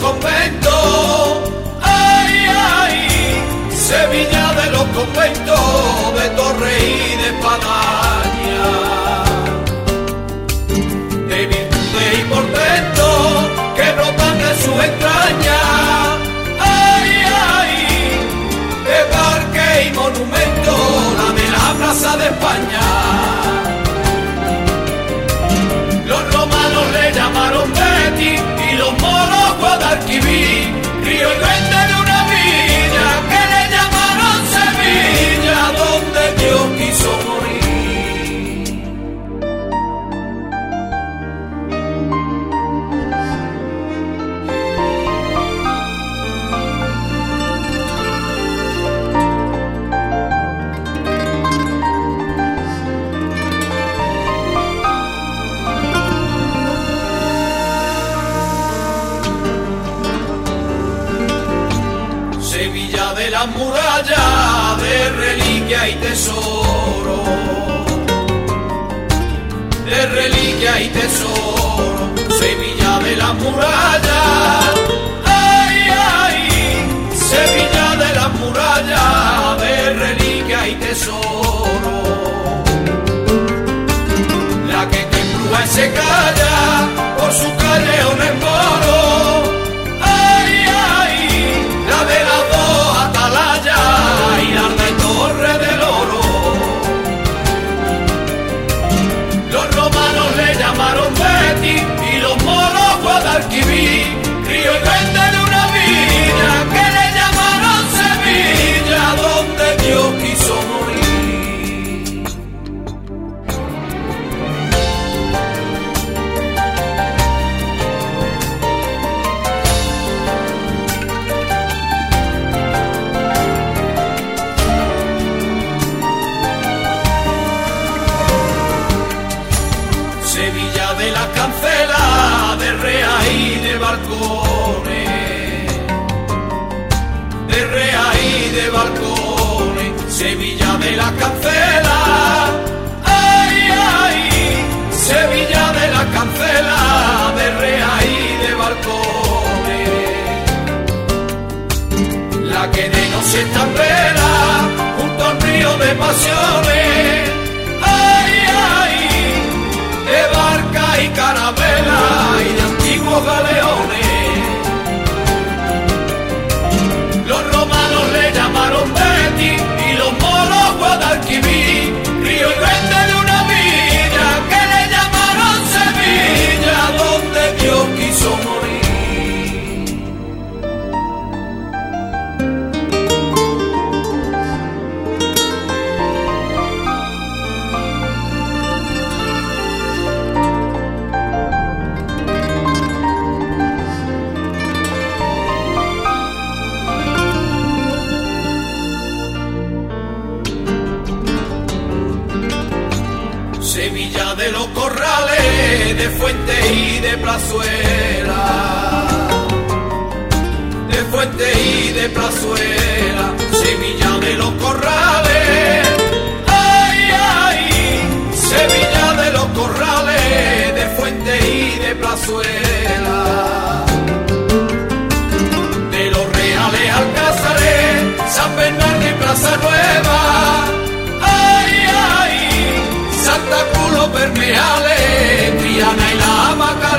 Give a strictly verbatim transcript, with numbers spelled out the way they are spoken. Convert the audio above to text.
conventos, ay, ay, Sevilla de los conventos, de torre y de espadaña, de virtudes y portentos que brotan de sus entrañas, ay, ay, de parque y monumento, la de la Plaza de España. Los romanos le llamaron Betis y los moros Guadalquivir, río y duende de una villa que le llamaron Sevilla, donde Dios quiso morir. Sevilla de las murallas, de reliquia y tesoro, de reliquia y tesoro, Sevilla de las murallas, ay, ay, Sevilla de las murallas, de reliquia y tesoro, la que te embruje se calla por sus callejones moros, ay, ay, la de las dos atalayas y la de Torre del Oro. Los romanos le llamaron Betis y los moros Guadalquivir, río y duende de una villa que le llamaron Sevilla, donde Dios quiso morir. Sevilla de las cancelas, de reas y de balcones, de reas y de balcones, Sevilla de las cancelas, ay, ay, Sevilla de las cancelas, de reas y de balcones, la que de noche está en vela, junto al río de pasiones, ay, ay, de barca y carabela y de antiguos galeones. Los romanos le llamaron Betis y los moros Guadalquivir, río y duende de una villa que le llamaron Sevilla, donde Dios quiso morir. Sevilla de los corrales, de Fuente y de Plazuela, de Fuente y de Plazuela, Sevilla de los corrales, ay, ay, Sevilla de los corrales, de Fuente y de Plazuela, de los Reales Alcázares, San Bernardo y Plaza Nueva, ay, ay, Santa Cruz, los Bermeales, Triana y la Hamaca.